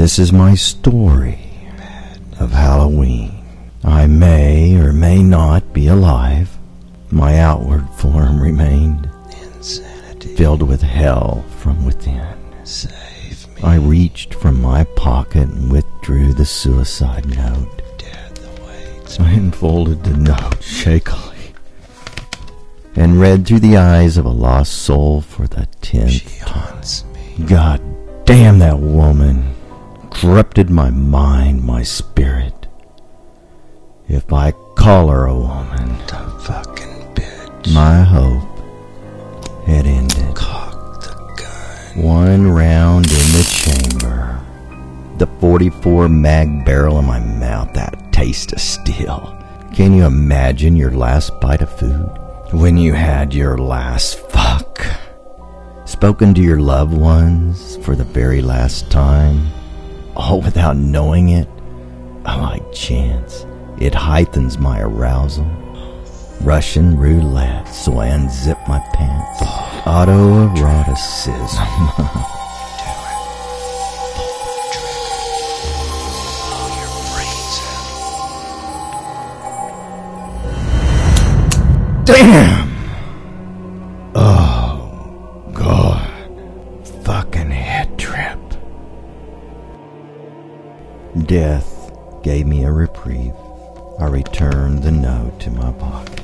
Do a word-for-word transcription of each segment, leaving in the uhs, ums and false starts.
This is my story of Halloween. I may or may not be alive. My outward form remained insanity, filled with hell from within. Save me. I reached from my pocket and withdrew the suicide note. Death awaits. I unfolded the note shakily and read through the eyes of a lost soul for the tenth time. Me. God damn, that woman corrupted my mind, my spirit. If I call her a woman, the fucking bitch. My hope had ended. Cock the gun. One round in the chamber. The forty-four mag barrel in my mouth, that taste of steel. Can you imagine your last bite of food? When you had your last fuck? Spoken to your loved ones for the very last time? All without knowing it? I like chance. It heightens my arousal. Russian roulette, so I unzip my pants. Autoeroticism. Damn! Oh, God. Fucking head trip. Death gave me a reprieve. I returned the note to my pocket.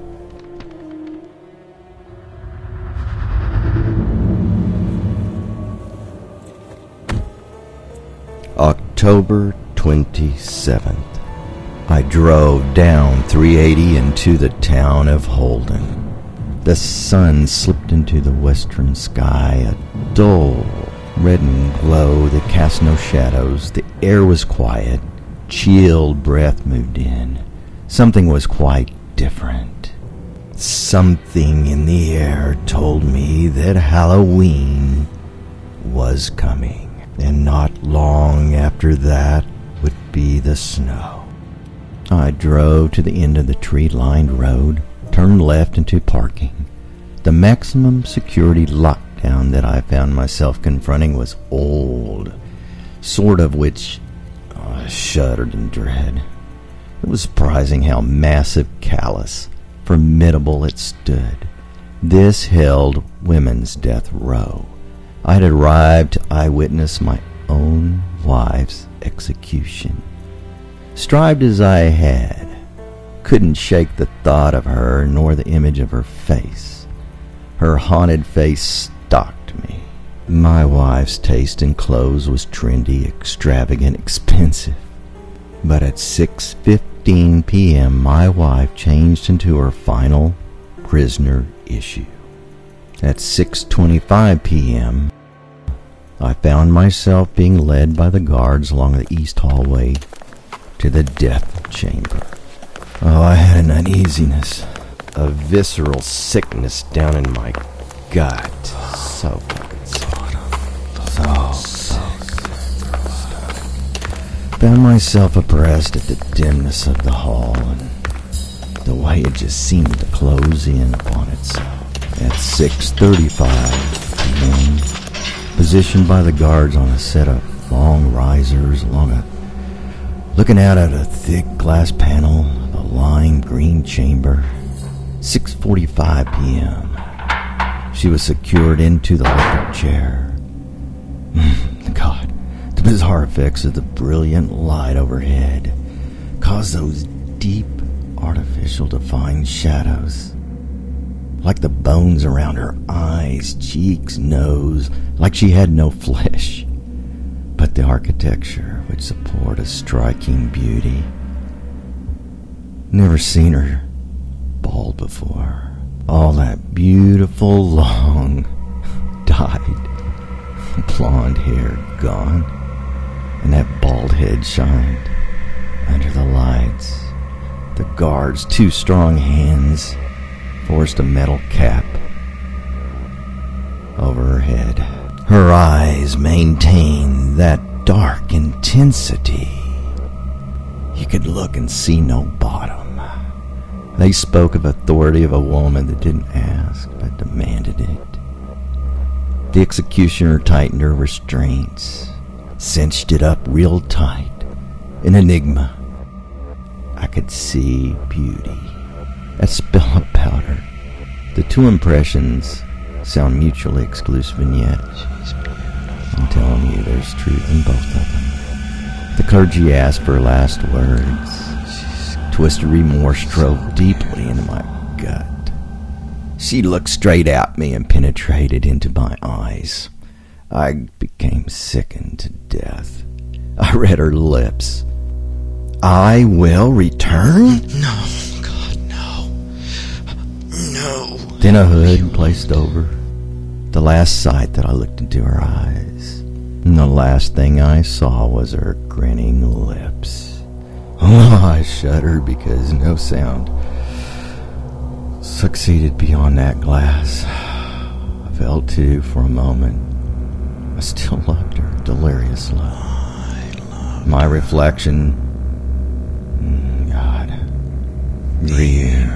October twenty-seventh. I drove down three eighty into the town of Holden. The sun slipped into the western sky, a dull, reddened glow that cast no shadows. The air was quiet. Chilled breath moved in. Something was quite different. Something in the air told me that Halloween was coming, and not long after that would be the snow. I drove to the end of the tree-lined road, turned left into parking. The maximum security lockdown that I found myself confronting was old, sort of which oh, I shuddered in dread. It was surprising how massive, callous, formidable it stood. This held women's death row. I had arrived to eyewitness my own wife's execution. Strived as I had, couldn't shake the thought of her nor the image of her face. Her haunted face stalked me. My wife's taste in clothes was trendy, extravagant, expensive. But at six fifteen p.m., my wife changed into her final prisoner issue. At six twenty-five p.m., I found myself being led by the guards along the east hallway to the death chamber. Oh, I had an uneasiness, a visceral sickness down in my gut. So fucking sick. So, so found myself oppressed at the dimness of the hall and the way it just seemed to close in upon itself. At six thirty-five p.m., positioned by the guards on a set of long risers along a looking out at a thick glass panel of a lime green chamber. six forty-five p.m. She was secured into the electric chair. God, the bizarre effects of the brilliant light overhead caused those deep, artificial, defined shadows. Like the bones around her eyes, cheeks, nose, like she had no flesh. But the architecture would support a striking beauty. Never seen her bald before. All that beautiful, long, dyed, blonde hair gone, and that bald head shined under the lights. The guard's two strong hands forced a metal cap over her head. Her eyes maintained that dark intensity. You could look and see no bottom. They spoke of authority of a woman that didn't ask, but demanded it. The executioner tightened her restraints. cinched it up real tight. An enigma. I could see beauty. A spill of powder. The two impressions sound mutually exclusive, and yet I'm telling you, there's truth in both of them. The clergy asked for last words. Twisted remorse drove deeply into my gut. She looked straight at me and penetrated into my eyes. I became sickened to death. I read her lips. I will return? No, God, no. No. Then a hood placed over. The last sight that I looked into her eyes. And the last thing I saw was her grinning lips. Oh, I shuddered because no sound succeeded beyond that glass. I fell to for a moment. I still loved her, delirious love. I love My reflection, God, real,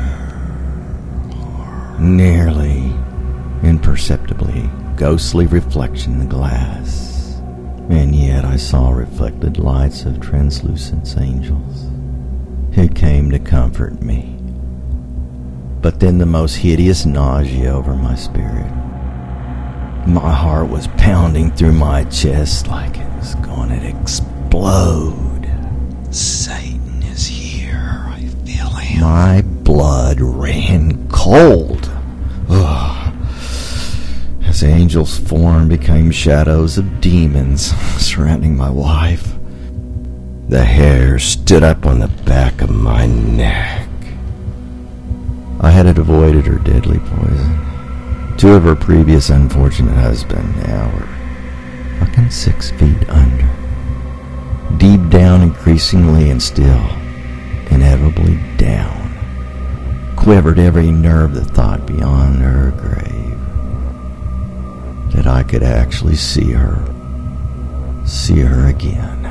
nearly imperceptibly ghostly reflection in the glass. And yet I saw reflected lights of translucent angels who came to comfort me. But then the most hideous nausea over my spirit. My heart was pounding through my chest like it was going to explode. Satan is here. I feel him. My blood ran cold. Ugh. As angels formed became shadows of demons surrounding my wife. The hair stood up on the back of my neck. I had avoided her deadly poison. Two of her previous unfortunate husbands now were fucking six feet under. Deep down increasingly and still, inevitably down. Quivered every nerve that thought beyond her grave. That I could actually see her. See her again.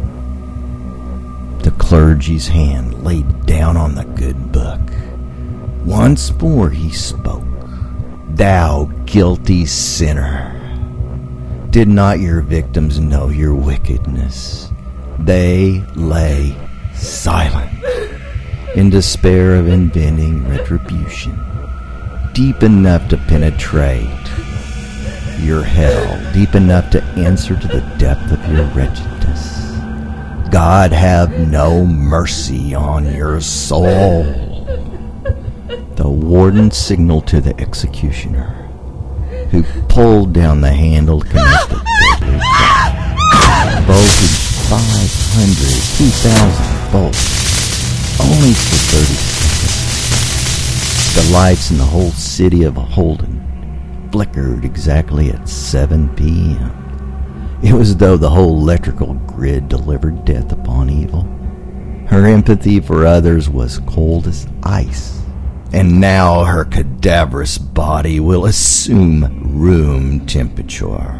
The clergy's hand laid down on the good book. Once more he spoke. Thou guilty sinner, did not your victims know your wickedness? They lay silent, in despair of inventing retribution, deep enough to penetrate your hell, deep enough to answer to the depth of your wretchedness. God have no mercy on your soul. The warden signaled to the executioner, who pulled down the handle to connect the deadly gun. Voltage five hundred, two thousand volts, only for thirty seconds. The lights in the whole city of Holden flickered exactly at seven p.m. It was as though the whole electrical grid delivered death upon evil. Her empathy for others was cold as ice. And now her cadaverous body will assume room temperature.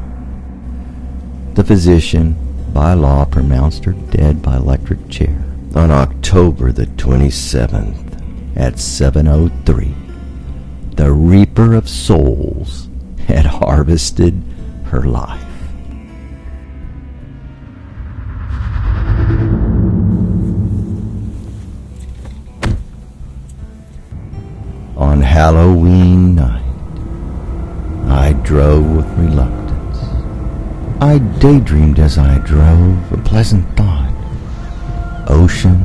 The physician, by law, pronounced her dead by electric chair on October the twenty-seventh at seven oh three. The Reaper of Souls had harvested her life. On Halloween night, I drove with reluctance. I daydreamed as I drove, a pleasant thought. Ocean,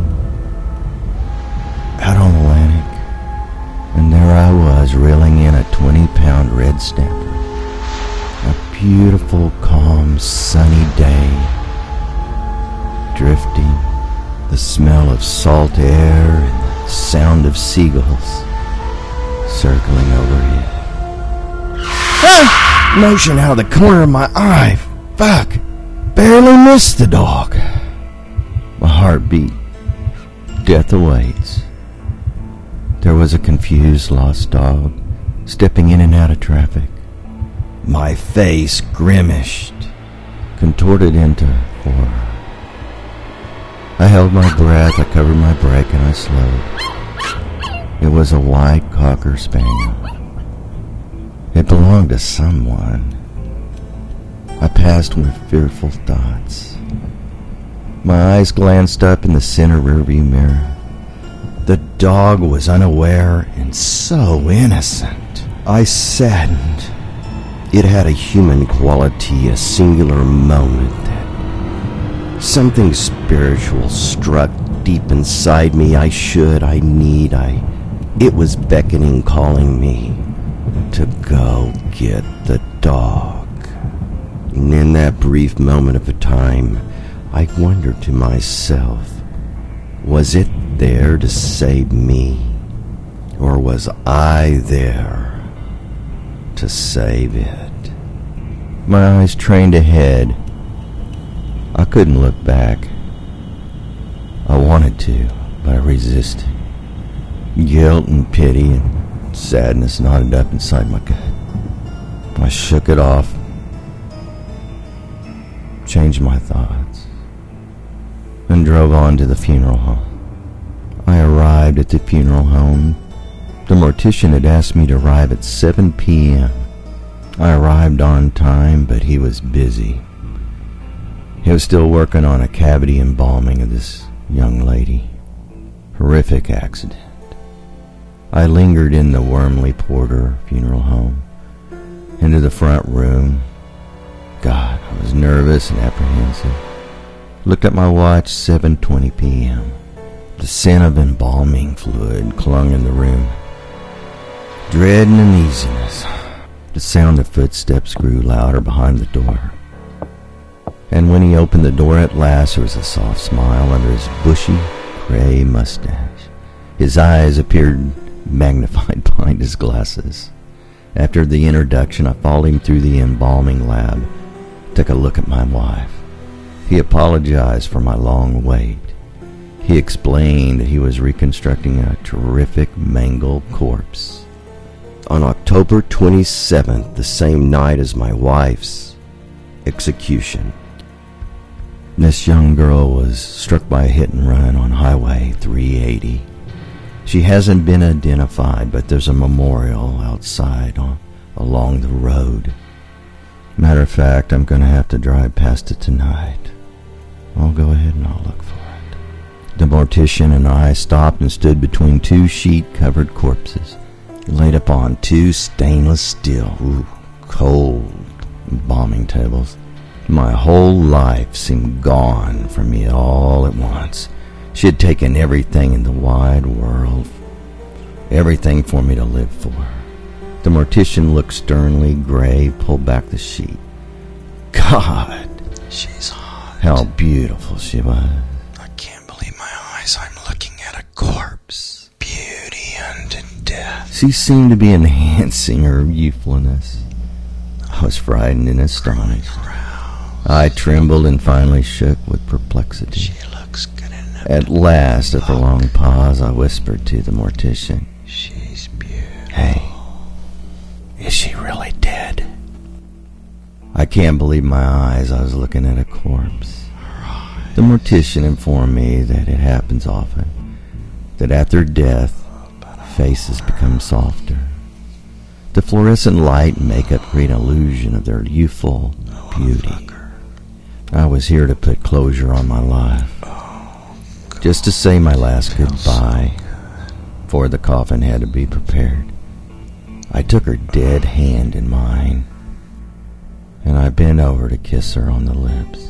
out on Atlantic, and there I was reeling in a twenty-pound red snapper. A beautiful, calm, sunny day, drifting, the smell of salt air and the sound of seagulls circling overhead. Ah! Motion out of the corner of my eye. Fuck. Barely missed the dog. My heart beat. Death awaits. There was a confused, lost dog, stepping in and out of traffic. My face grimaced, contorted into horror. I held my breath, I covered my brake, and I slowed. It was a white cocker spaniel. It belonged to someone. I passed with fearful thoughts. My eyes glanced up in the center rearview mirror. The dog was unaware and so innocent. I saddened. It had a human quality, a singular moment that something spiritual struck deep inside me. I should, I need, I... It was beckoning, calling me to go get the dog. And in that brief moment of time, I wondered to myself, was it there to save me? Or was I there to save it? My eyes trained ahead. I couldn't look back. I wanted to, but I resisted. Guilt and pity and sadness knotted up inside my gut. I shook it off, changed my thoughts, and drove on to the funeral home. I arrived at the funeral home. The mortician had asked me to arrive at seven p.m. I arrived on time, but he was busy. He was still working on a cavity embalming of this young lady. Horrific accident. I lingered in the Wormley Porter funeral home, into the front room. God, I was nervous and apprehensive. Looked at my watch, seven twenty p.m. The scent of embalming fluid clung in the room. Dread and uneasiness. The sound of footsteps grew louder behind the door. And when he opened the door at last, there was a soft smile under his bushy, gray mustache. His eyes appeared magnified behind his glasses. After the introduction, I followed him through the embalming lab, took a look at my wife. He apologized for my long wait. He explained that he was reconstructing a terrific mangled corpse. On October twenty-seventh, the same night as my wife's execution, this young girl was struck by a hit and run on Highway three eighty. She hasn't been identified, but there's a memorial outside on, along the road. Matter of fact, I'm going to have to drive past it tonight. I'll go ahead and I'll look for it. The mortician and I stopped and stood between two sheet-covered corpses, laid upon two stainless steel, ooh, cold embalming tables. My whole life seemed gone from me all at once. She had taken everything in the wide world, everything for me to live for. The mortician looked sternly gray, pulled back the sheet. God, She's hot. how beautiful she was. I can't believe my eyes. I'm looking at a corpse. Beauty unto death. She seemed to be enhancing her youthfulness. I was frightened and astonished. I trembled and finally shook with perplexity. She looks good enough. At last, after a long pause, I whispered to the mortician, She's beautiful. "Hey, is she really dead?" I can't believe my eyes. I was looking at a corpse. The mortician informed me that it happens often, that after death, faces become softer. The fluorescent light and makeup create an illusion of their youthful beauty. I was here to put closure on my life, just to say my last goodbye, for the coffin had to be prepared. I took her dead hand in mine, and I bent over to kiss her on the lips.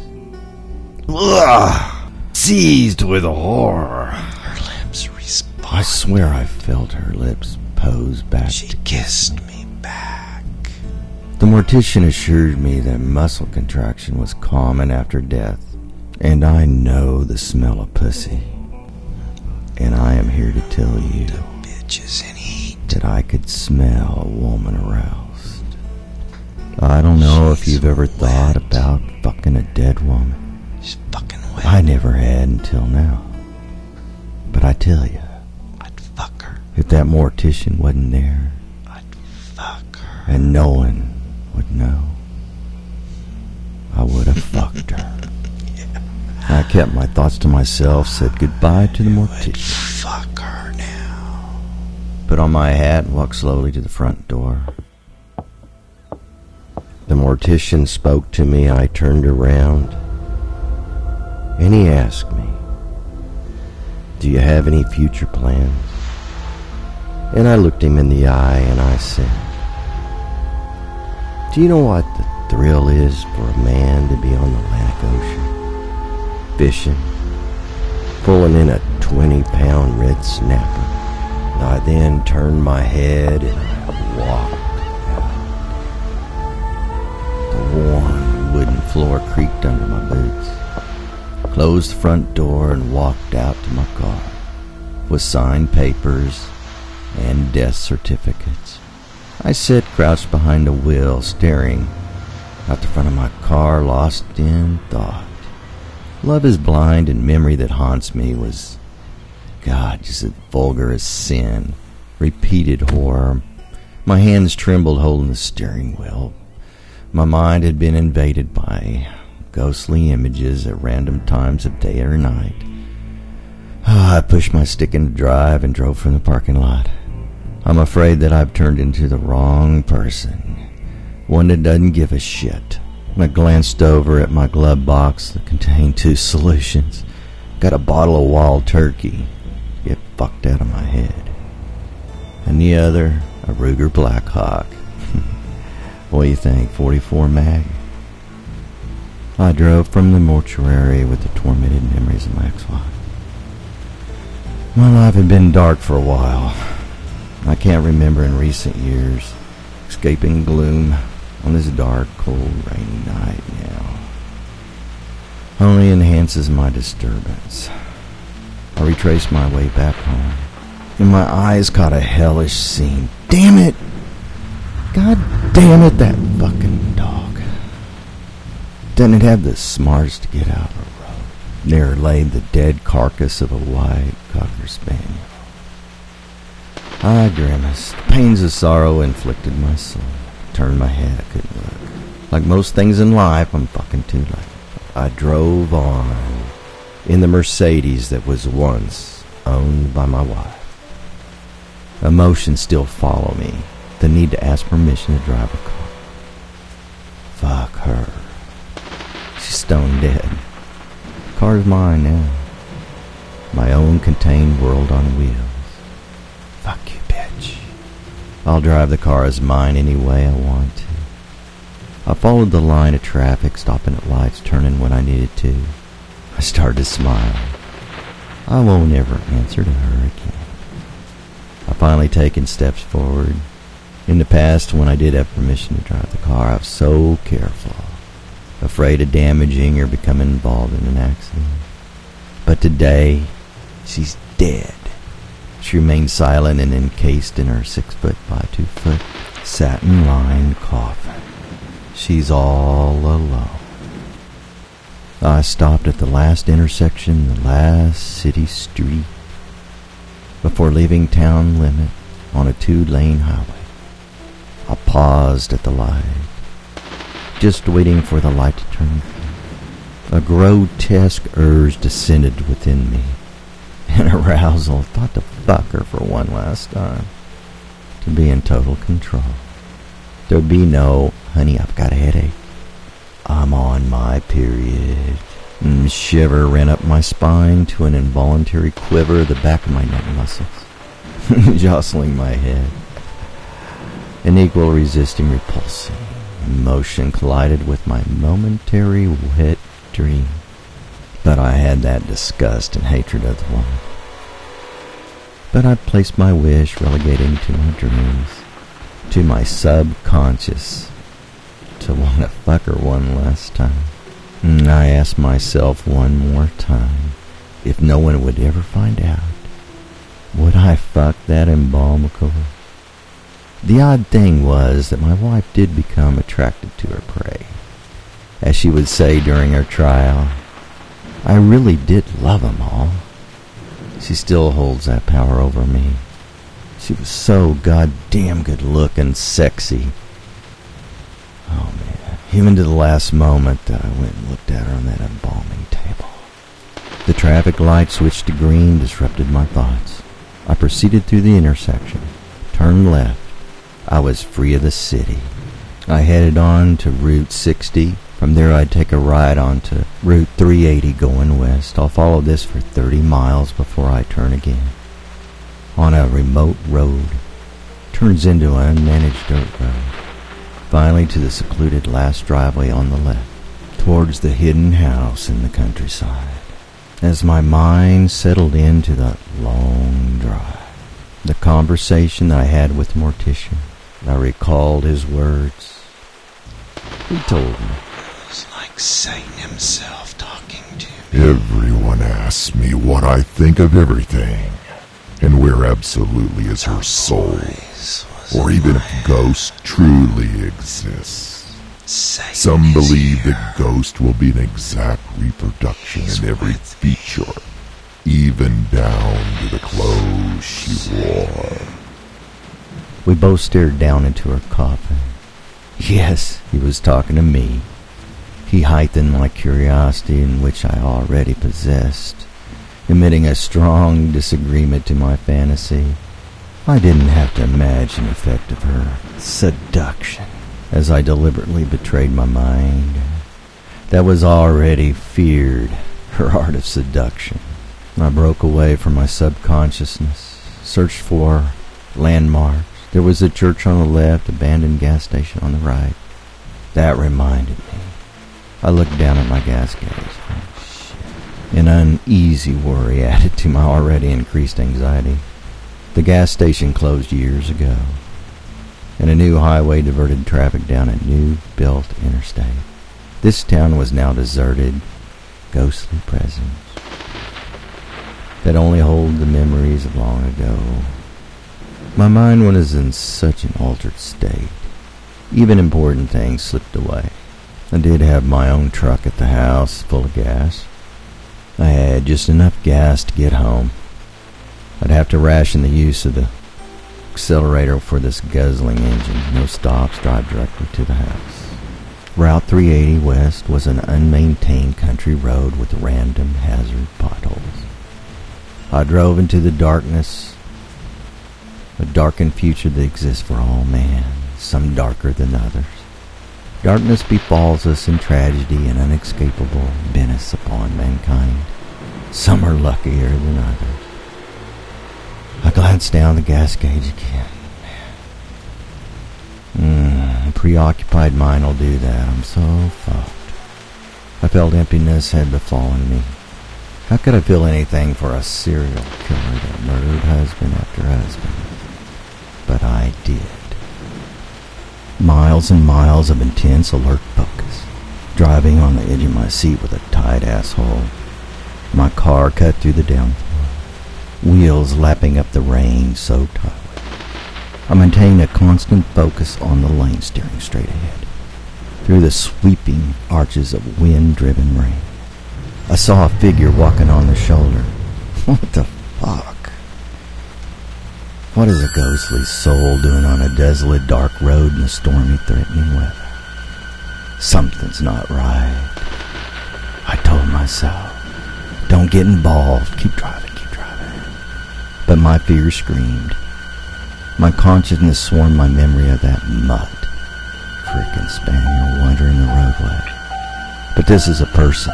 Ugh! Seized with horror, Her lips respond. I swear I felt her lips pose back She to kissed me back. The mortician assured me that muscle contraction was common after death, and I know the smell of pussy. And I am here to tell you Bitches in heat. that I could smell a woman aroused. I don't know if you've ever thought about fucking a dead woman. She's fucking wet. I never had until now. But I tell you, I'd fuck her. if that mortician wasn't there, I'd fuck her. and no one would know, I would have fucked her. I kept my thoughts to myself, said goodbye to the I'd mortician, fuck her now. put on my hat and walked slowly to the front door. The mortician spoke to me. I turned around, and he asked me, "Do you have any future plans?" And I looked him in the eye and I said, "Do you know what the thrill is for a man to be on the Atlantic Ocean, fishing, pulling in a twenty-pound red snapper?" And I then turned my head and I walked out. The worn wooden floor creaked under my boots. Closed the front door and walked out to my car with signed papers and death certificates. I sat crouched behind the wheel, staring out the front of my car, lost in thought. Love is blind, and memory that haunts me was, God, just as vulgar as sin. Repeated horror. My hands trembled holding the steering wheel. My mind had been invaded by ghostly images at random times of day or night. Oh, I pushed my stick into drive and drove from the parking lot. I'm afraid that I've turned into the wrong person, one that doesn't give a shit. I glanced over at my glove box that contained two solutions. Got a bottle of Wild Turkey. Get fucked out of my head. And the other, a Ruger Blackhawk. What do you think, forty-four mag? I drove from the mortuary with the tormented memories of my ex-wife. My life had been dark for a while. I can't remember in recent years escaping gloom on this dark, cold, rainy night now. Only enhances my disturbance. I retraced my way back home, and my eyes caught a hellish scene. Damn it! God damn it, that fucking dog. Doesn't it have the smarts to get out of the road? There lay the dead carcass of a white cocker spaniel. I grimaced. Pains of sorrow inflicted my soul. Turned my head, I couldn't look. Like most things in life, I'm fucking too late. I drove on in the Mercedes that was once owned by my wife. Emotions still follow me. The need to ask permission to drive a car. Fuck her. She's stone dead. The car's mine now. My own contained world on wheels. Fuck you, bitch. I'll drive the car as mine any way I want to. I followed the line of traffic, stopping at lights, turning when I needed to. I started to smile. I won't ever answer to her again. I finally taken steps forward. In the past, when I did have permission to drive the car, I was so careful, afraid of damaging or becoming involved in an accident. But today, she's dead. She remained silent and encased in her six foot by two foot satin-lined coffin. She's all alone. I stopped at the last intersection, the last city street, before leaving town limit on a two-lane highway. I paused at the light, just waiting for the light to turn green. A grotesque urge descended within me. An arousal thought to fuck her for one last time, to be in total control. There'd be no, honey, I've got a headache, I'm on my period. And shiver ran up my spine to an involuntary quiver of the back of my neck muscles, jostling my head. An equal resisting repulsing emotion collided with my momentary wet dream. But I had that disgust and hatred of the woman. But I placed my wish, relegating to my dreams, to my subconscious, to want to fuck her one last time. And I asked myself one more time, if no one would ever find out, would I fuck that embalmical? The odd thing was that my wife did become attracted to her prey. As she would say during her trial, I really did love them all. She still holds that power over me. She was so goddamn good looking, sexy. Oh man, even to the last moment that I went and looked at her on that embalming table. The traffic light switched to green, disrupted my thoughts. I proceeded through the intersection, turned left. I was free of the city. I headed on to Route sixty. From there I'd take a ride onto Route three eighty going west. I'll follow this for thirty miles before I turn again. On a remote road. Turns into an unmanaged dirt road. Finally to the secluded last driveway on the left. Towards the hidden house in the countryside. As my mind settled into the long drive. The conversation that I had with the mortician. I recalled his words. He told me. It was like Satan himself talking to me. Everyone asks me what I think of everything, and where absolutely is her soul, or even if ghosts truly exist. Satan Some believe here. that ghost will be an exact reproduction He's in every with me. feature, even down to the clothes she wore. We both stared down into her coffin. Yes, he was talking to me. He heightened my curiosity, in which I already possessed, emitting a strong disagreement to my fantasy. I didn't have to imagine the effect of her seduction, as I deliberately betrayed my mind. That was already feared, her art of seduction. I broke away from my subconsciousness, searched for landmarks. There was a church on the left, abandoned gas station on the right. That reminded me. I looked down at my gas gauge. Oh, shit. An uneasy worry added to my already increased anxiety. The gas station closed years ago, and a new highway diverted traffic down a new-built interstate. This town was now deserted, ghostly presence that only hold the memories of long ago. My mind was in such an altered state. Even important things slipped away. I did have my own truck at the house, full of gas. I had just enough gas to get home. I'd have to ration the use of the accelerator for this guzzling engine. No stops, drive directly to the house. Route three eighty West was an unmaintained country road with random hazard potholes. I drove into the darkness, a darkened future that exists for all man, some darker than others. Darkness befalls us in tragedy and unescapable menace upon mankind. Some are luckier than others. I glanced down the gas gauge again. Mm, a preoccupied mind will do that. I'm so fucked. I felt emptiness had befallen me. How could I feel anything for a serial killer that murdered husband after husband? But I did. Miles and miles of intense alert focus. Driving on the edge of my seat with a tight asshole. My car cut through the downpour. Wheels lapping up the rain-soaked highway. I maintained a constant focus on the lane, steering straight ahead. Through the sweeping arches of wind-driven rain. I saw a figure walking on the shoulder. What the fuck? What is a ghostly soul doing on a desolate, dark road in the stormy, threatening weather? Something's not right. I told myself, don't get involved. Keep driving, keep driving. But my fear screamed. My consciousness swarmed my memory of that mutt. Frickin' spaniel wandering the roadway. But this is a person.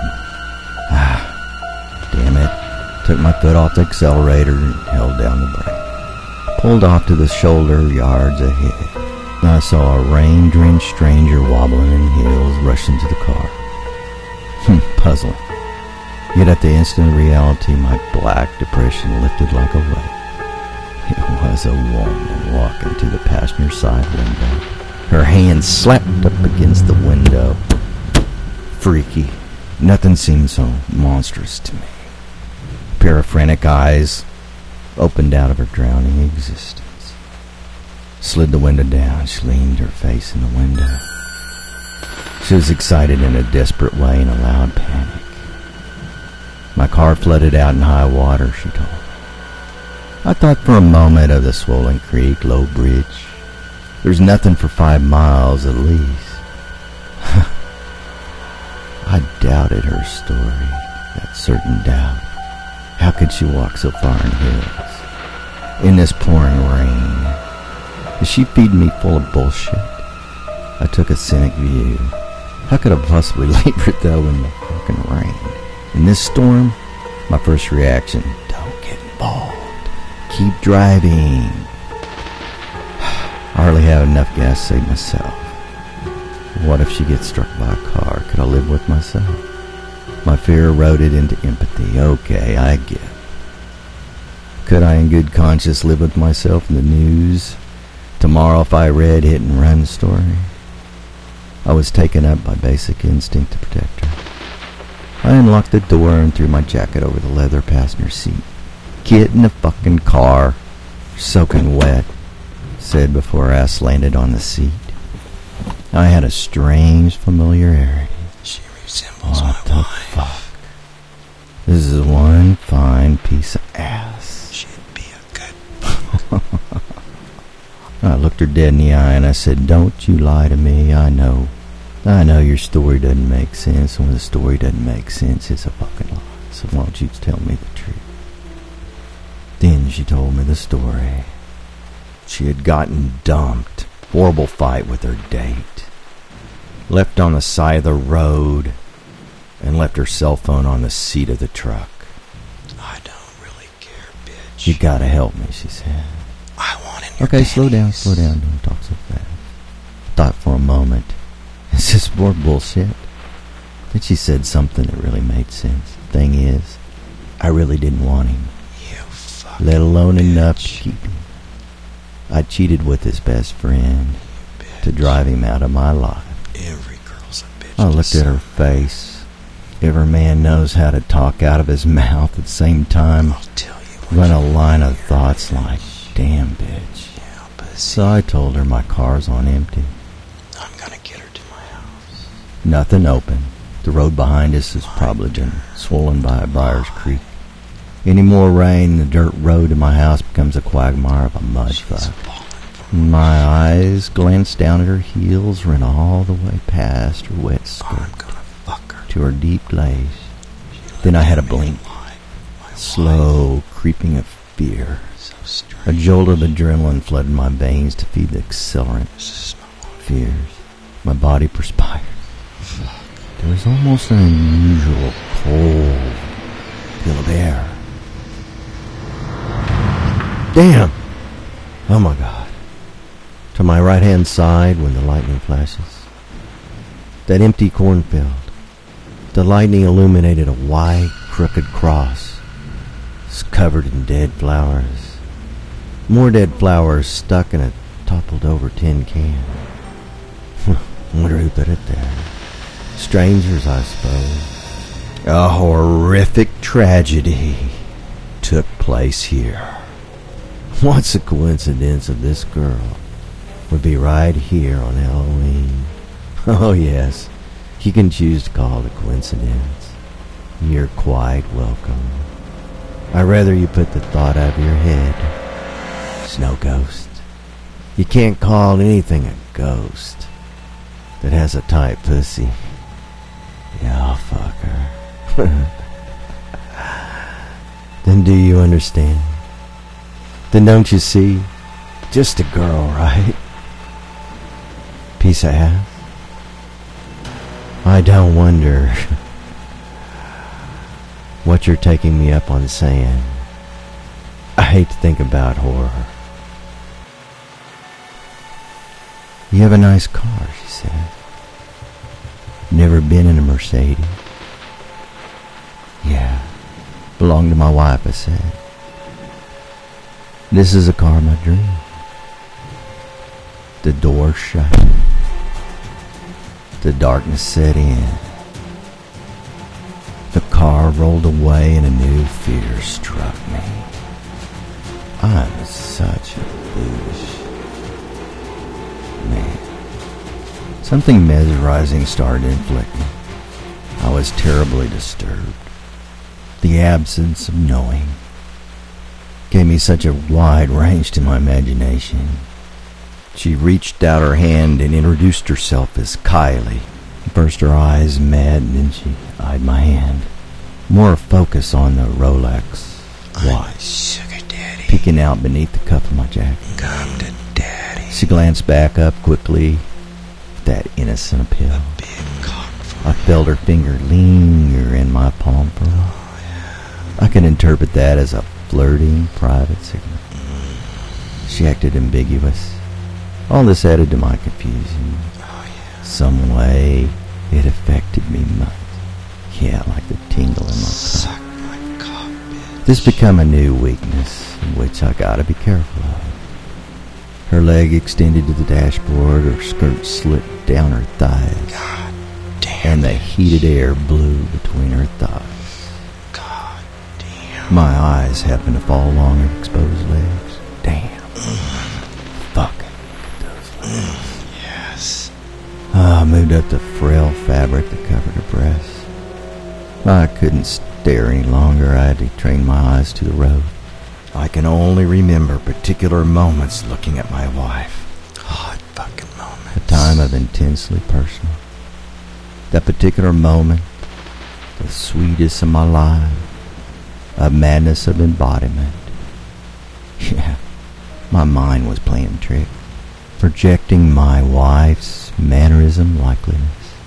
Ah, damn it. Took my foot off the accelerator and held down the brake. Pulled off to the shoulder yards ahead. I saw a rain-drenched stranger wobbling in heels rush into the car. Puzzling. Yet at the instant of reality, my black depression lifted like a weight. It was a woman walking to the passenger side window. Her hand slapped up against the window. Freaky. Nothing seemed so monstrous to me. A pair of frantic eyes opened out of her drowning existence. Slid the window down. She leaned her face in the window. She was excited in a desperate way in a loud panic. My car flooded out in high water, she told me. I thought for a moment of the swollen creek, low bridge. There's nothing for five miles at least. I doubted her story, that certain doubt. How could she walk so far in hills? In this pouring rain? Is she feeding me full of bullshit? I took a scenic view. How could I possibly leave her, though, in the fucking rain? In this storm, my first reaction, don't get involved. Keep driving. I hardly have enough gas to save myself. What if she gets struck by a car? Could I live with myself? My fear eroded into empathy. Okay, I get it. Could I in good conscience live with myself in the news tomorrow if I read Hit and Run story? I was taken up by basic instinct to protect her. I unlocked the door and threw my jacket over the leather passenger seat. Get in the fucking car. Soaking wet, said before her ass landed on the seat. I had a strange familiarity. She resembles what my the wife. fuck? This is one fine piece of ass. She'd be a good... I looked her dead in the eye and I said, don't you lie to me. I know. I know your story doesn't make sense. And when the story doesn't make sense, it's a fucking lie. So why don't you tell me the truth? Then she told me the story. She had gotten dumped. Horrible fight with her date. Left on the side of the road and left her cell phone on the seat of the truck. I don't really care, bitch. You gotta help me, she said. I want in your Okay, slow down, panties. slow down. Don't talk so fast. Thought for a moment, is this more bullshit? Then she said something that really made sense. Thing is, I really didn't want him. You fucking Let alone bitch. enough to keep him. I cheated with his best friend Bitch. to drive him out of my life. Every girl's a bitch. I to looked at her some. face. Every man knows how to talk out of his mouth at the same time. I'll tell you what Run you a line of thoughts like, damn bitch. Yeah, pussy. So I told her my car's on empty. I'm gonna get her to my house. Nothing open. The road behind us has probably been swollen by a Briars Creek. Any more rain, the dirt road to my house becomes a quagmire of a mud She's fuck. falling for me. My eyes glanced down at her heels, ran all the way past her wet I'm skirt gonna fuck her. to her deep lace. She Then I looked had a at me blink. like my Slow creeping of fear. wife. So strange. A jolt of adrenaline flooded my veins to feed the accelerant. This is my wife. Fears. My body perspired. There was almost an unusual cold feel of air. Damn! Oh my God. To my right-hand side when the lightning flashes. That empty cornfield. The lightning illuminated a wide, crooked cross. It's covered in dead flowers. More dead flowers stuck in a toppled-over tin can. Wonder who put it there. Strangers, I suppose. A horrific tragedy took place here. What's the coincidence of this girl would be right here on Halloween? Oh yes, you can choose to call it a coincidence. You're quite welcome. I'd rather you put the thought out of your head. Snow ghost. You can't call anything a ghost that has a tight pussy. Yeah, I'll fuck her. Then do you understand? Then don't you see? Just a girl, right? Piece of ass. I don't wonder what you're taking me up on saying. I hate to think about horror. You have a nice car, she said. Never been in a Mercedes? Yeah. Belonged to my wife, I said. This is a car of my dream. The door shut. The darkness set in. The car rolled away and a new fear struck me. I'm such a foolish man. Something mesmerizing started to inflict me. I was terribly disturbed. The absence of knowing gave me such a wide range to my imagination. She reached out her hand and introduced herself as Kylie. First her eyes met and then she eyed my hand. More focus on the Rolex I'm watch sugar daddy. peeking out beneath the cuff of my jacket. Come to daddy. She glanced back up quickly, that innocent appeal. Big cock for I felt her finger linger in my palm for a while. I could interpret that as a flirting private signal. She acted ambiguous. All this added to my confusion. Oh, yeah. Some way it affected me much. Yeah, like the tingle in my Suck cock. my cock, bitch. This become a new weakness, which I gotta be careful of. Her leg extended to the dashboard, her skirt slipped down her thighs, God damn. and the bitch. heated air blew between her thighs. God damn. My eyes happened to fall along her exposed legs. Damn. Fucking those legs. Yes. Ah, I moved up the frail fabric that covered her breasts. I couldn't stare any longer. I had to train my eyes to the road. I can only remember particular moments looking at my wife. Hot fucking moments. A time of intensely personal. That particular moment, the sweetest of my life, a madness of embodiment. Yeah, my mind was playing tricks, projecting my wife's mannerism likeliness.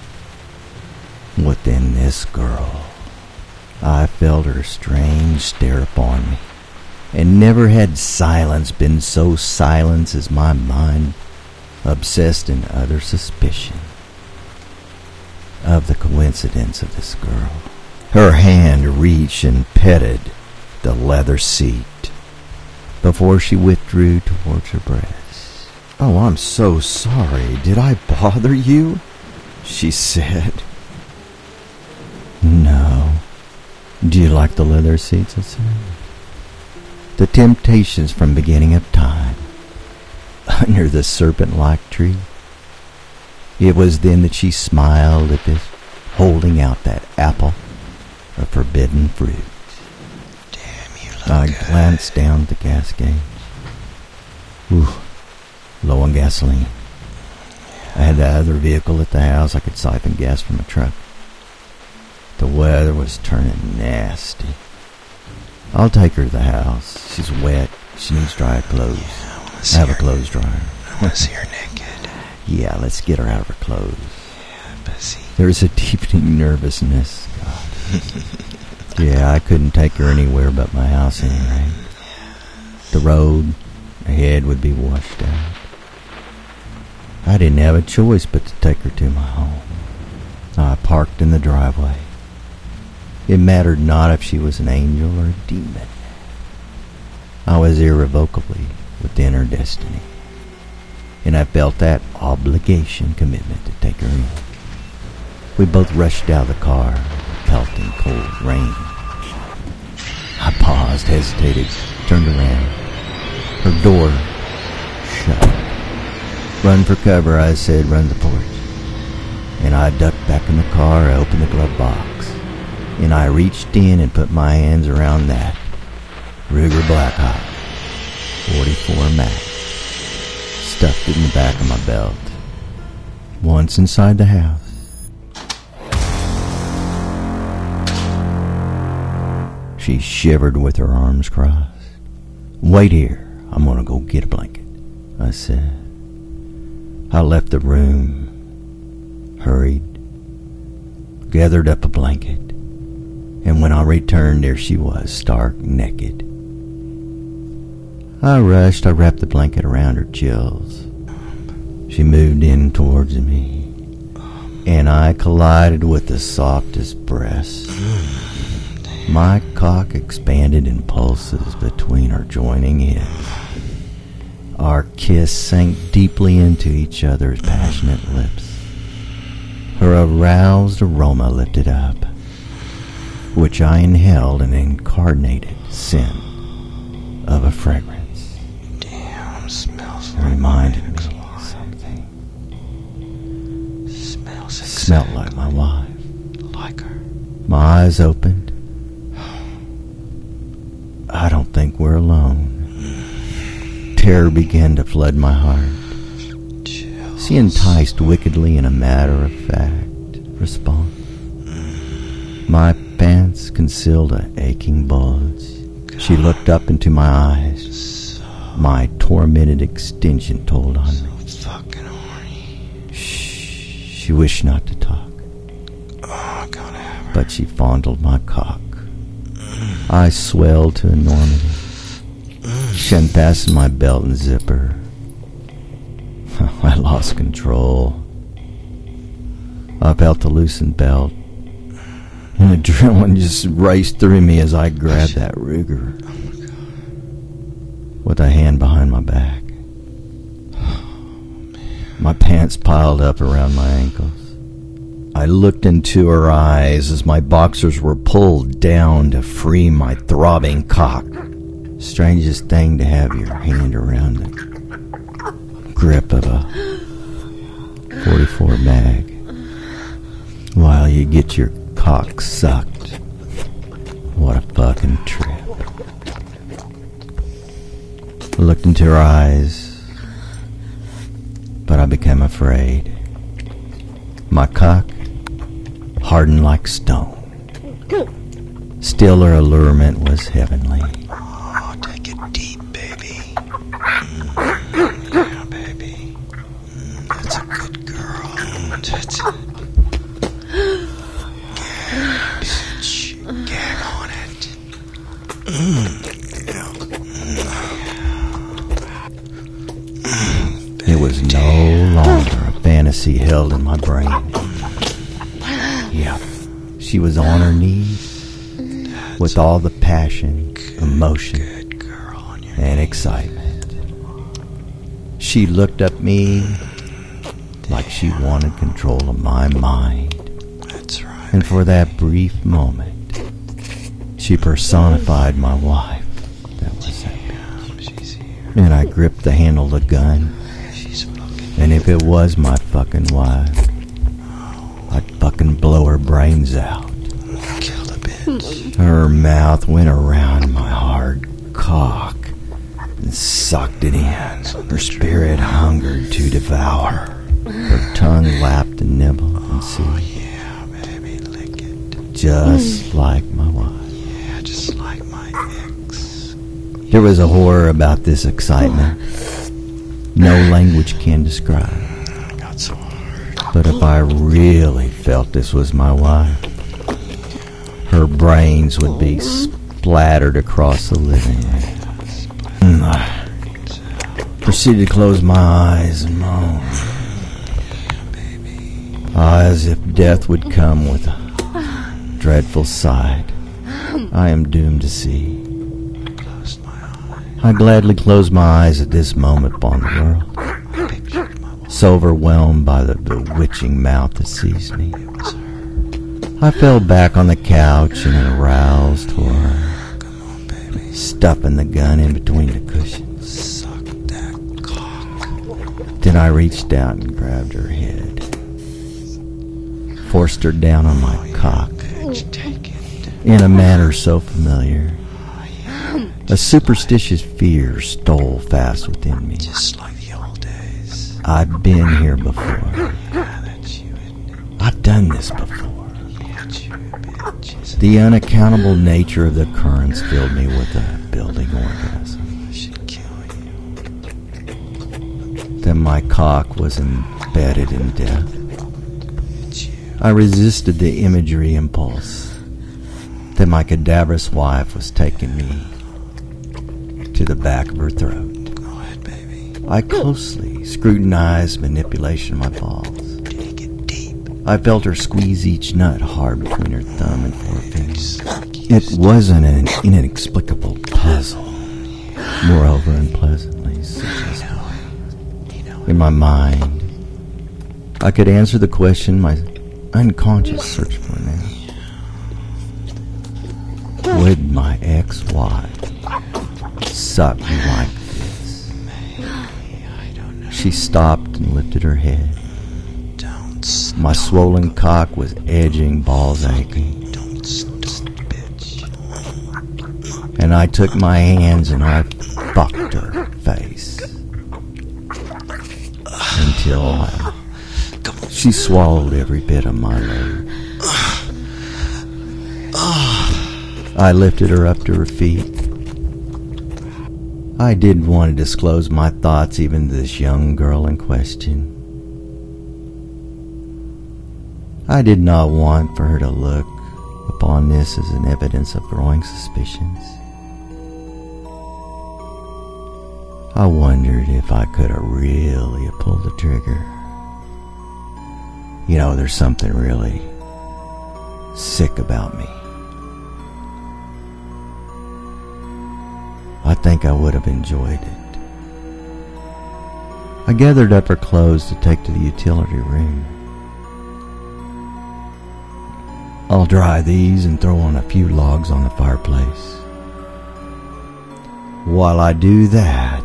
Within this girl, I felt her strange stare upon me, and never had silence been so silent as my mind, obsessed in utter suspicion of the coincidence of this girl. Her hand reached and petted the leather seat before she withdrew towards her breast. "Oh, I'm so sorry. Did I bother you?" she said. "No. Do you like the leather seats?" I said. The temptations from beginning of time, under the serpent-like tree. It was then that she smiled at this, holding out that apple of forbidden fruit. Damn, you look I good. glanced down at the gas gauge. Ooh, low on gasoline. I had the other vehicle at the house. I could siphon gas from a truck. The weather was turning nasty. I'll take her to the house. She's wet. She needs dry clothes. Yeah, I wanna I see have a her. clothes dryer. I want to see her naked. Yeah, let's get her out of her clothes. Yeah, pussy. There's a deepening nervousness. God. Yeah, I couldn't take her anywhere but my house anyway. The road ahead would be washed out. I didn't have a choice but to take her to my home. I parked in the driveway. It mattered not if she was an angel or a demon. I was irrevocably within her destiny, and I felt that obligation commitment to take her in. We both rushed out of the car, pelting cold rain. I paused, hesitated, turned around. Her door shut. "Run for cover," I said. "Run to the porch." And I ducked back in the car. I opened the glove box, and I reached in and put my hands around that Ruger Blackhawk forty-four Mac, stuffed it in the back of my belt. Once inside the house, she shivered with her arms crossed. "Wait here. I'm going to go get a blanket," I said. I left the room, hurried, gathered up a blanket, and when I returned, there she was, stark naked. I rushed. I wrapped the blanket around her gills. She moved in towards me, and I collided with the softest breast. My cock expanded in pulses between our joining hips. Our kiss sank deeply into each other's passionate lips. Her aroused aroma lifted up, which I inhaled an incarnated scent of a fragrance. Damn, smells It like reminded me Max of Live. something. Smells It smelled exact like my wife. like her. My eyes opened. I don't think we're alone. Terror began to flood my heart. Chills. She enticed wickedly in a matter-of-fact response. My pants concealed an aching bulge. She looked up into my eyes. So, My tormented extension told on me. so fucking horny. Shh. She wished not to talk, Oh, God, have her. but she fondled my cock. I swelled to enormity. She unfastened my belt and zipper. I lost control. I felt the loosened belt, and adrenaline just raced through me as I grabbed that Ruger with a hand behind my back. My pants piled up around my ankles. I looked into her eyes as my boxers were pulled down to free my throbbing cock. Strangest thing to have your hand around the grip of a forty-four mag while you get your cock sucked. What a fucking trip. I looked into her eyes, but I became afraid. My cock hardened like stone. Still her allurement was heavenly. Oh, take it deep, baby. Mm, yeah, baby. Mm, that's a good girl. Mm, that's it. Gag, bitch. Gag on it. Mm, yeah. It was no longer a fantasy held in my brain. Yeah, she was on her knees with all the passion, emotion, Good girl on your and excitement. She looked at me like she wanted control of my mind. That's right. And for that brief moment, she personified my wife. That was that bitch. She's here. And I gripped the handle of the gun. She's fucking. And if it was my fucking wife, I'd fucking blow her brains out. Kill the bitch. Her mouth went around my hard cock and sucked it in. Her spirit hungered to devour. Her tongue lapped and nibbled and Oh, soothed, yeah, baby, lick it. just like my wife. Yeah, just like my ex. There was a horror about this excitement no language can describe. I got so hard. But if I really felt this was my wife, her brains would be splattered across the living room. And I proceeded to close my eyes and moan. Ah, as if death would come with a dreadful sight I am doomed to see. Closed my eyes. I gladly closed my eyes at this moment upon the world, I pictured my wife. so overwhelmed by the bewitching mouth that seized me. It was her. I fell back on the couch in an aroused horror, Come on, baby. stuffing the gun in between the cushions. Suck that cock. Then I reached out and grabbed her head, forced her down on my cock Bitch, take it. in a manner so familiar. A superstitious fear stole fast within me. Just like the old days. I've been here before. Yeah, that's you, isn't it? I've done this before. Yeah, that's you, bitch. Isn't The unaccountable nature of the occurrence filled me with a building orgasm. it? I should kill you. That my cock was embedded in death. It's you. I resisted the imagery impulse that my cadaverous wife was taking me to the back of her throat. Go ahead, baby. I closely scrutinized manipulation of my balls. Take it deep. I felt her squeeze each nut hard between her thumb and forefinger. Suck you. It wasn't an inexplicable puzzle, moreover unpleasantly suggestible. You know In my mind, I could answer the question my unconscious searched for now. Would my ex-wife suck me like this? I don't know. She stopped and lifted her head. Don't stop. My swollen cock was edging, balls aching, Don't stop, bitch. and I took my hands and I fucked her face until I, Come on. she swallowed every bit of my load. I lifted her up to her feet. I didn't want to disclose my thoughts even to this young girl in question. I did not want for her to look upon this as an evidence of growing suspicions. I wondered if I could have really pulled the trigger. You know, there's something really sick about me. I think I would have enjoyed it. I gathered up her clothes to take to the utility room. I'll dry these and throw on a few logs on the fireplace. While I do that,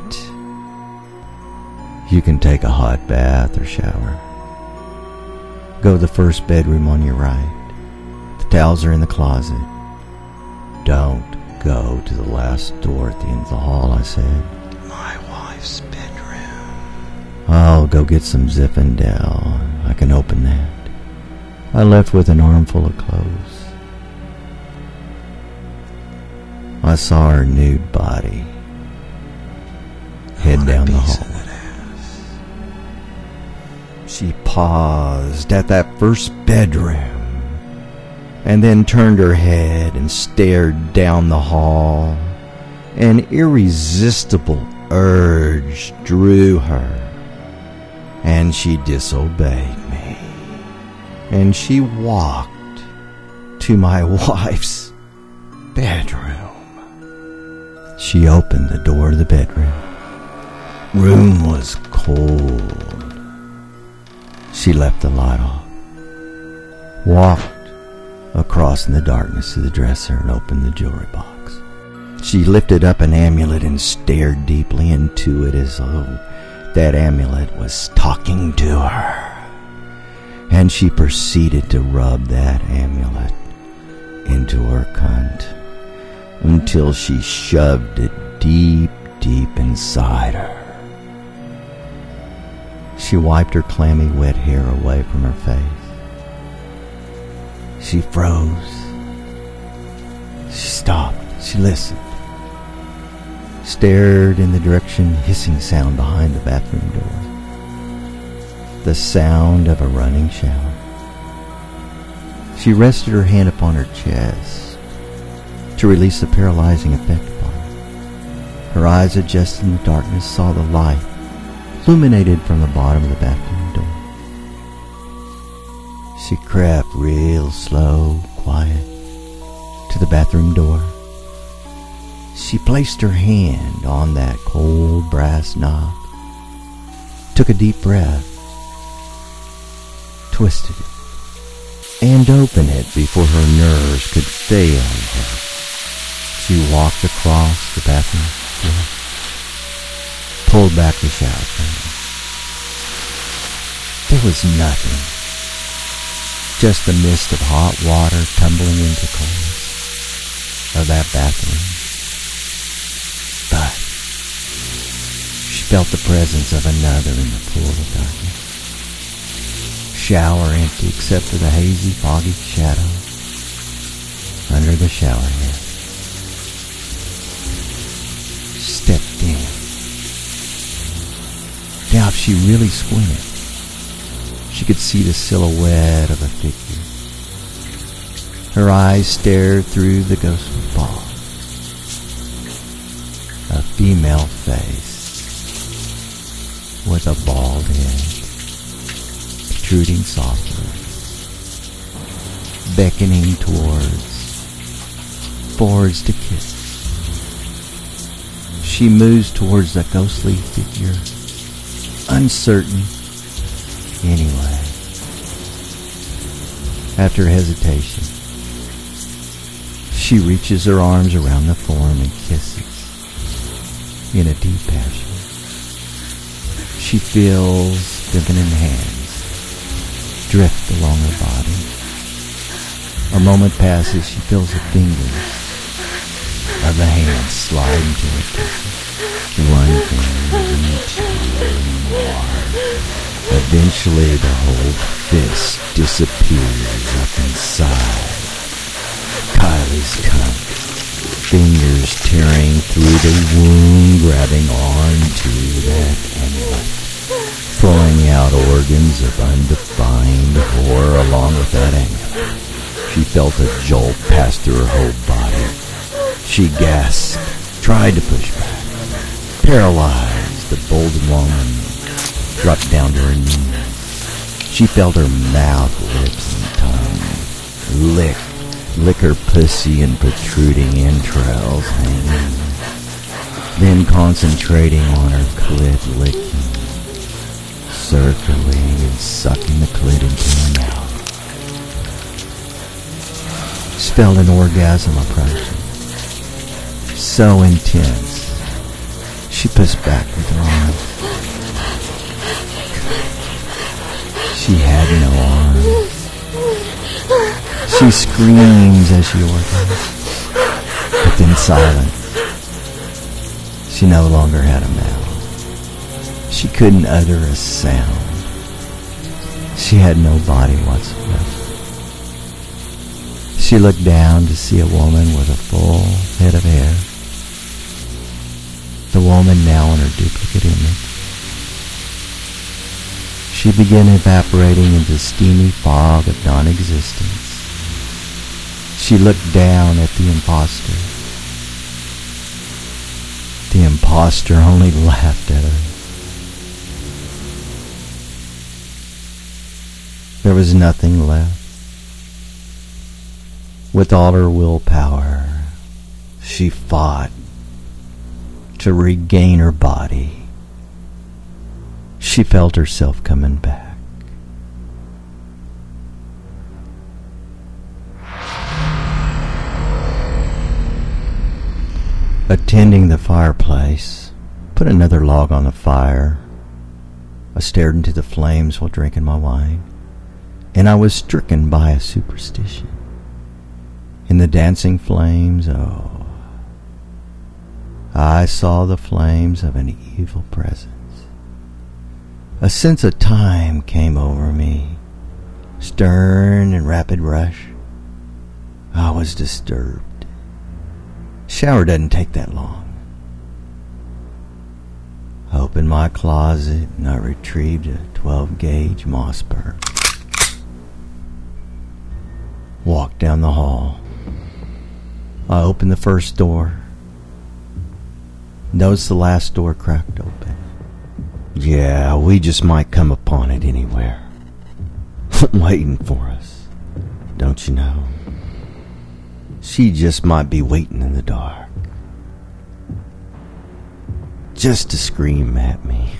you can take a hot bath or shower. Go to the first bedroom on your right. The towels are in the closet. Don't go to the last door at the end of the hall, I said. My wife's bedroom. I'll go get some Zinfandel. I can open that. I left with an armful of clothes. I saw her nude body head down the hall. She paused at that first bedroom and then turned her head and stared down the hall. An irresistible urge drew her, and she disobeyed me. And she walked to my wife's bedroom. She opened the door of the bedroom. Room was cold. She left the light off, walked across in the darkness to the dresser and opened the jewelry box. She lifted up an amulet and stared deeply into it as though that amulet was talking to her. And she proceeded to rub that amulet into her cunt until she shoved it deep, deep inside her. She wiped her clammy, wet hair away from her face. She froze. She stopped. She listened. Stared in the direction hissing sound behind the bathroom door. The sound of a running shower. She rested her hand upon her chest to release the paralyzing effect upon her. Her eyes, adjusted in the darkness, saw the light illuminated from the bottom of the bathroom door. She crept real slow, quiet, to the bathroom door. She placed her hand on that cold brass knob, took a deep breath, twisted it, and opened it before her nerves could fail her. She walked across the bathroom floor, pulled back the shower curtain. There was nothing, just the mist of hot water tumbling into coldness of that bathroom. But she felt the presence of another in the pool of darkness. Shower empty except for the hazy, foggy shadow under the shower head. Stepped in. Now, if she really squinted, she could see the silhouette of a figure. Her eyes stared through the ghostly fog. A female face with a bald head, protruding softly, beckoning towards, forwards to kiss. She moves towards the ghostly figure, uncertain anyway. After hesitation, she reaches her arms around the form and kisses in a deep passion. She feels feminine hands drift along her body. A moment passes, she feels the fingers of the hands slide into her kisses. One finger, two more. Eventually the whole fist disappears up inside Kylie's cunt. Fingers tearing through the wound, grabbing onto that amulet, pulling out organs of undefined horror along with that anger. She felt a jolt pass through her whole body. She gasped, tried to push back. Paralyzed, the bold woman dropped down to her knees. She felt her mouth, lips, and tongue lick, lick her pussy and protruding entrails hanging. Then concentrating on her clit, licking, circling and sucking the clit into her mouth. She felt an orgasm approaching, so intense. She pushed back with her arms. She had no arms. She screams as she orgasms, but then silence. She no longer had a mouth. She couldn't utter a sound. She had no body whatsoever. She looked down to see a woman with a full head of hair. The woman now in her duplicate image. She began evaporating into steamy fog of non-existence. She looked down at the imposter. The imposter only laughed at her. There was nothing left. With all her willpower, she fought to regain her body. She felt herself coming back. Attending the fireplace, put another log on the fire. I stared into the flames while drinking my wine, and I was stricken by a superstition. In the dancing flames, oh, I saw the flames of an evil presence. A sense of time came over me, stern and rapid rush. I was disturbed. Shower doesn't take that long. I opened my closet and I retrieved a twelve gauge Mossberg. Walked down the hall. I opened the first door. Noticed the last door cracked open. Yeah, we just might come upon it anywhere. Waiting for us. Don't you know? She just might be waiting in the dark. Just to scream at me.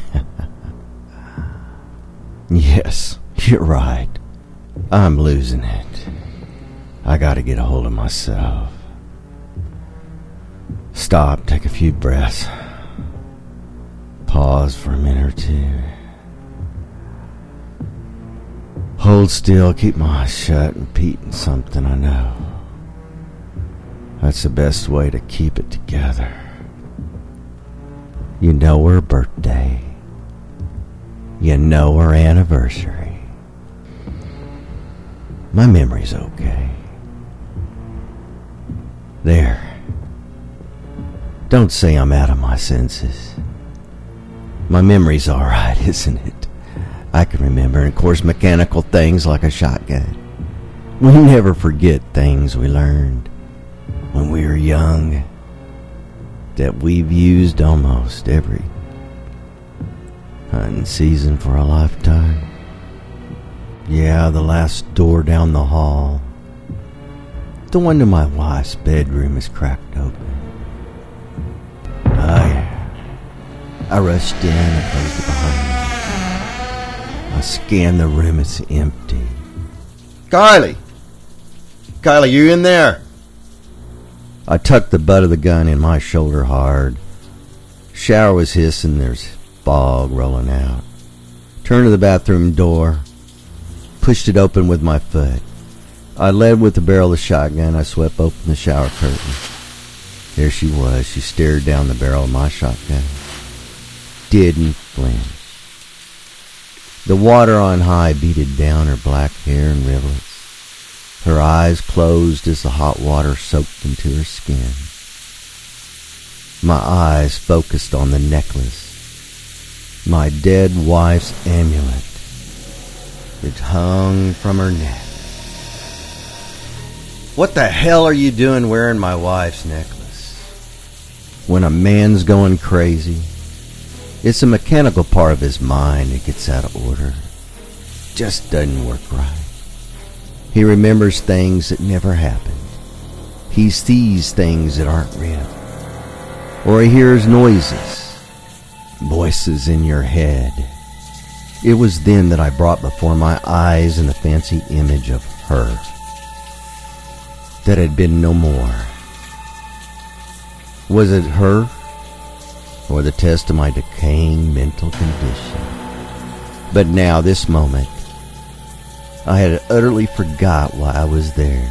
Yes, you're right. I'm losing it. I gotta get a hold of myself. Stop, take a few breaths. Pause for a minute or two. Hold still, keep my eyes shut, repeating something I know. That's the best way to keep it together. You know her birthday. You know her anniversary. My memory's okay. There. Don't say I'm out of my senses. My memory's alright, isn't it? I can remember, and of course, mechanical things like a shotgun. We never forget things we learned when we were young that we've used almost every hunting season for a lifetime. Yeah, the last door down the hall, the one to my wife's bedroom, is cracked open. Oh yeah. I rushed in and closed it behind me. I scanned the room, it's empty. Kylie! Kylie, you in there? I tucked the butt of the gun in my shoulder hard. Shower was hissing, there's fog rolling out. Turned to the bathroom door, pushed it open with my foot. I led with the barrel of the shotgun. I swept open the shower curtain. There she was. She stared down the barrel of my shotgun. Didn't flinch. The water on high beaded down her black hair in rivulets. Her eyes closed as the hot water soaked into her skin. My eyes focused on the necklace. My dead wife's amulet. It hung from her neck. What the hell are you doing wearing my wife's necklace? When a man's going crazy, it's a mechanical part of his mind that gets out of order. Just doesn't work right. He remembers things that never happened. He sees things that aren't real. Or he hears noises, voices in your head. It was then that I brought before my eyes in the fancy image of her that had been no more. Was it her, or the test of my decaying mental condition? But now, this moment, I had utterly forgot why I was there.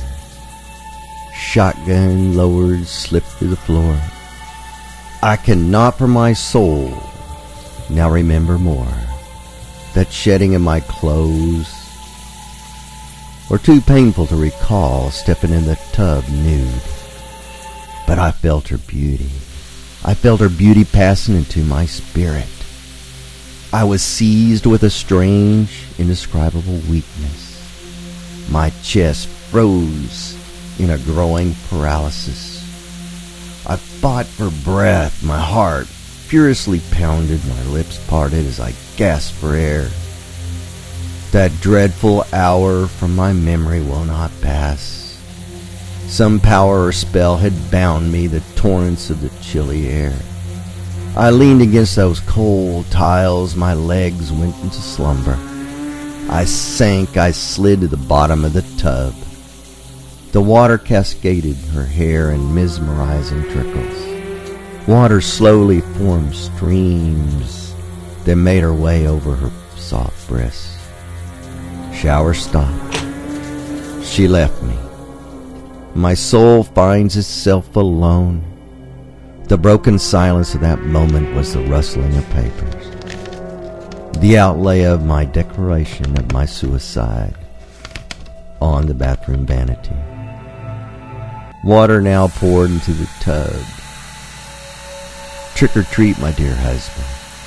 Shotgun lowered, slipped to the floor. I cannot for my soul now remember more. That shedding of my clothes, or too painful to recall stepping in the tub nude. But I felt her beauty. I felt her beauty passing into my spirit. I was seized with a strange, indescribable weakness. My chest froze in a growing paralysis. I fought for breath. My heart furiously pounded. My lips parted as I gasped for air. That dreadful hour from my memory will not pass. Some power or spell had bound me, the torrents of the chilly air. I leaned against those cold tiles. My legs went into slumber. I sank. I slid to the bottom of the tub. The water cascaded her hair in mesmerizing trickles. Water slowly formed streams that made her way over her soft breasts. Shower stopped. She left me. My soul finds itself alone. The broken silence of that moment was the rustling of papers, the outlay of my declaration of my suicide on the bathroom vanity. Water now poured into the tub. Trick or treat, my dear husband.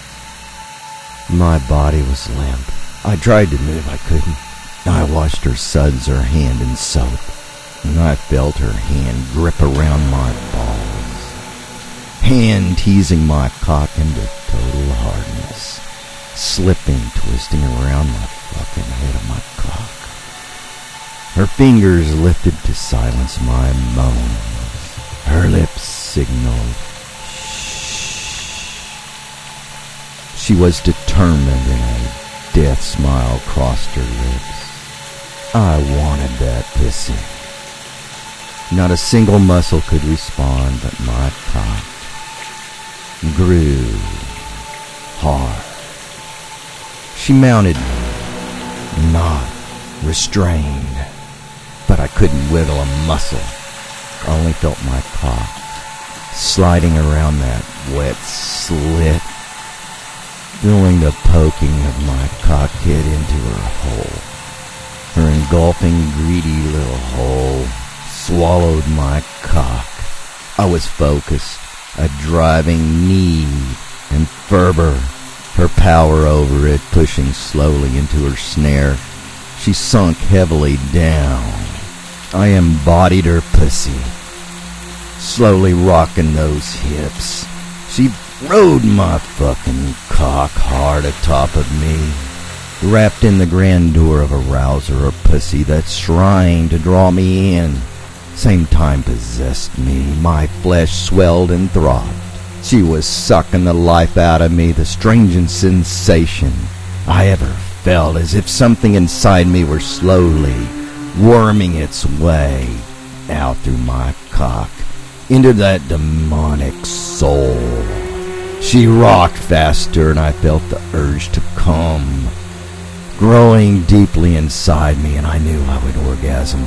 My body was limp. I tried to move, I couldn't. I watched her suds her hand in soap, and I felt her hand grip around my balls, hand teasing my cock into total hardness, slipping, twisting around my fucking head of my cock. Her fingers lifted to silence my moans. Her lips signaled shh. She was determined, and a death smile crossed her lips. I wanted that pussy. Not a single muscle could respond, but my cock grew hard. She mounted me, not restrained, but I couldn't wiggle a muscle. I only felt my cock sliding around that wet slit, feeling the poking of my cock head into her hole. Her engulfing, greedy little hole swallowed my cock. I was focused, a driving need and fervor, her power over it pushing slowly into her snare. She sunk heavily down. I embodied her pussy, slowly rocking those hips. She rode my fucking cock hard atop of me, wrapped in the grandeur of a rouser or pussy that's trying to draw me in. Same time possessed me. My flesh swelled and throbbed. She was sucking the life out of me, the strangest sensation I ever felt, as if something inside me were slowly worming its way out through my cock into that demonic soul. She rocked faster, and I felt the urge to come growing deeply inside me, and I knew I would orgasm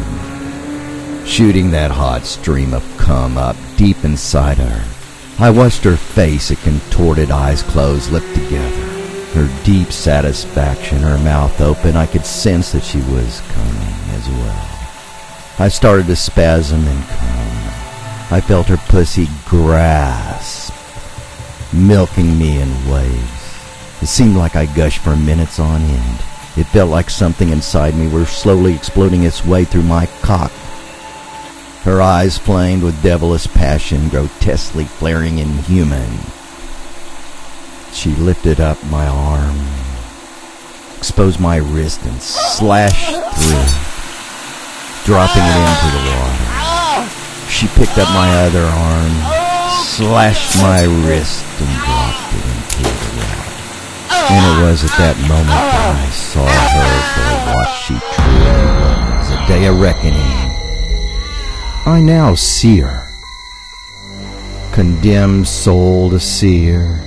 soon, shooting that hot stream of cum up deep inside her. I watched her face, her contorted eyes closed, lipped together, her deep satisfaction, her mouth open. I could sense that she was coming as well. I started to spasm and come. I felt her pussy grasp, milking me in waves. It seemed like I gushed for minutes on end. It felt like something inside me were slowly exploding its way through my cock. Her eyes flamed with devilish passion, grotesquely flaring inhuman. She lifted up my arm, exposed my wrist, and slashed through, dropping it into the water. She picked up my other arm, slashed my wrist, and dropped it into the water. And it was at that moment that I saw her for what she truly was, a day of reckoning. I now see her, condemned soul to see her.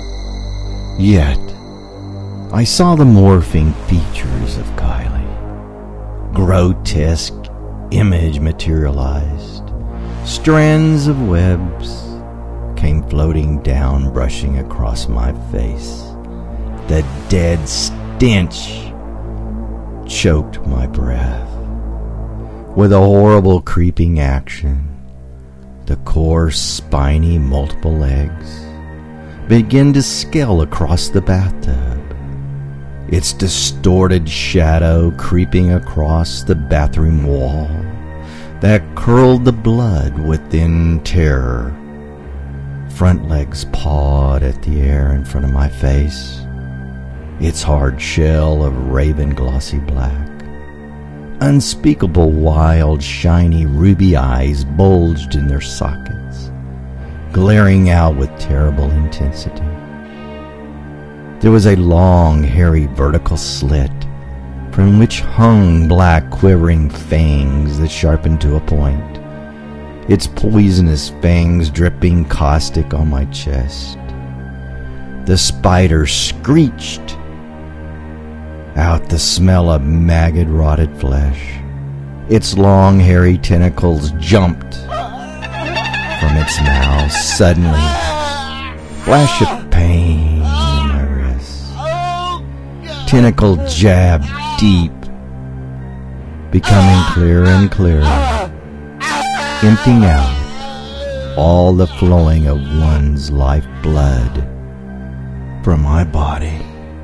Yet, I saw the morphing features of Kylie. Grotesque image materialized. Strands of webs came floating down, brushing across my face. The dead stench choked my breath. With a horrible creeping action, the coarse, spiny, multiple legs began to scale across the bathtub, its distorted shadow creeping across the bathroom wall that curled the blood within terror. Front legs pawed at the air in front of my face, its hard shell of raven glossy black. Unspeakable wild, shiny ruby eyes bulged in their sockets, glaring out with terrible intensity. There was a long, hairy vertical slit from which hung black, quivering fangs that sharpened to a point, its poisonous fangs dripping caustic on my chest. The spider screeched out the smell of maggot rotted flesh. Its long hairy tentacles jumped from its mouth. Suddenly, flash of pain in my wrist. Tentacle jabbed deep, becoming clearer and clearer, emptying out all the flowing of one's life blood from my body.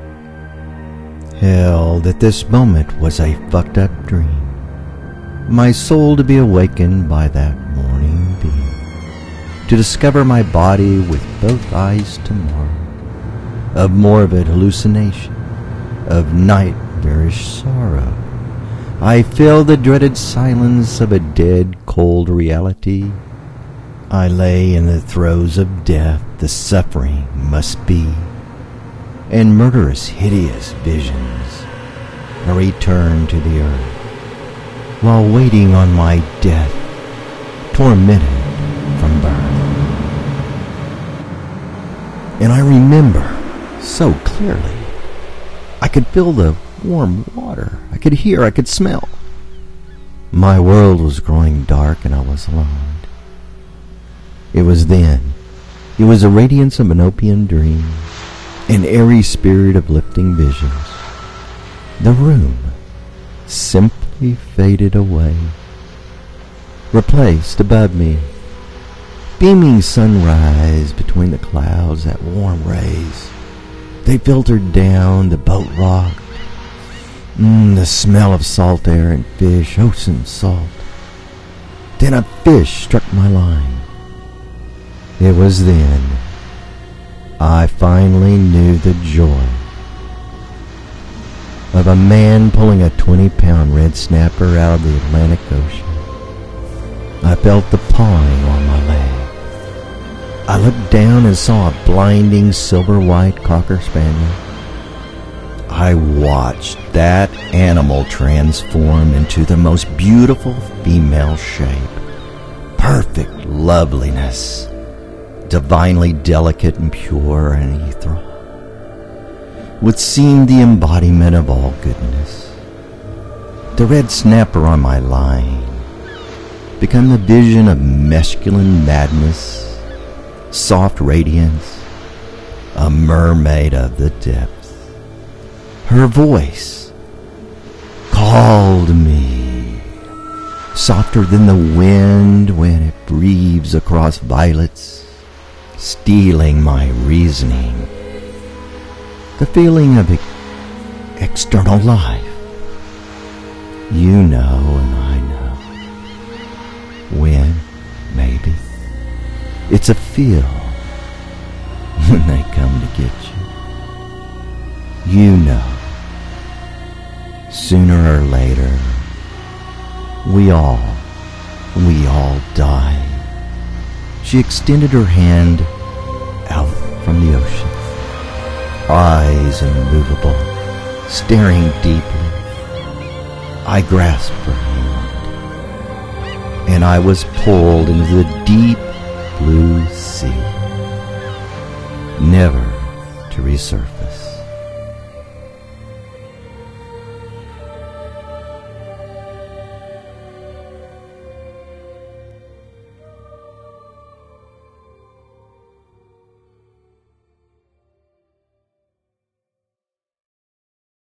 Hell, that this moment was a fucked up dream. My soul to be awakened by that morning beam, to discover my body with both eyes tomorrow, of morbid hallucination, of nightmarish sorrow. I feel the dreaded silence of a dead, cold reality. I lay in the throes of death, the suffering must be, and murderous, hideous visions, a return to the earth, while waiting on my death, tormented from birth. And I remember so clearly. I could feel the warm water. I could hear, I could smell. My world was growing dark and I was alone. It was then. It was the radiance of an opium dream, an airy spirit of lifting visions. The room simply faded away, replaced above me, beaming sunrise between the clouds, that warm rays. They filtered down, the boat rocked. Mmm, the smell of salt air and fish, ocean salt. Then a fish struck my line. It was then I finally knew the joy of a man pulling a twenty-pound red snapper out of the Atlantic Ocean. I felt the pawing on my leg. I looked down and saw a blinding silver-white cocker spaniel. I watched that animal transform into the most beautiful female shape. Perfect loveliness, divinely delicate and pure and ethereal, would seem the embodiment of all goodness. The red snapper on my line became the vision of masculine madness, soft radiance, a mermaid of the depths. Her voice called me, softer than the wind when it breathes across violets, stealing my reasoning. The feeling of external life. You know and I know. When, maybe, it's a feel when they come to get you. You know, sooner or later, we all, we all die. She extended her hand out from the ocean, eyes immovable, staring deeply. I grasped her hand, and I was pulled into the deep blue sea, never to resurface.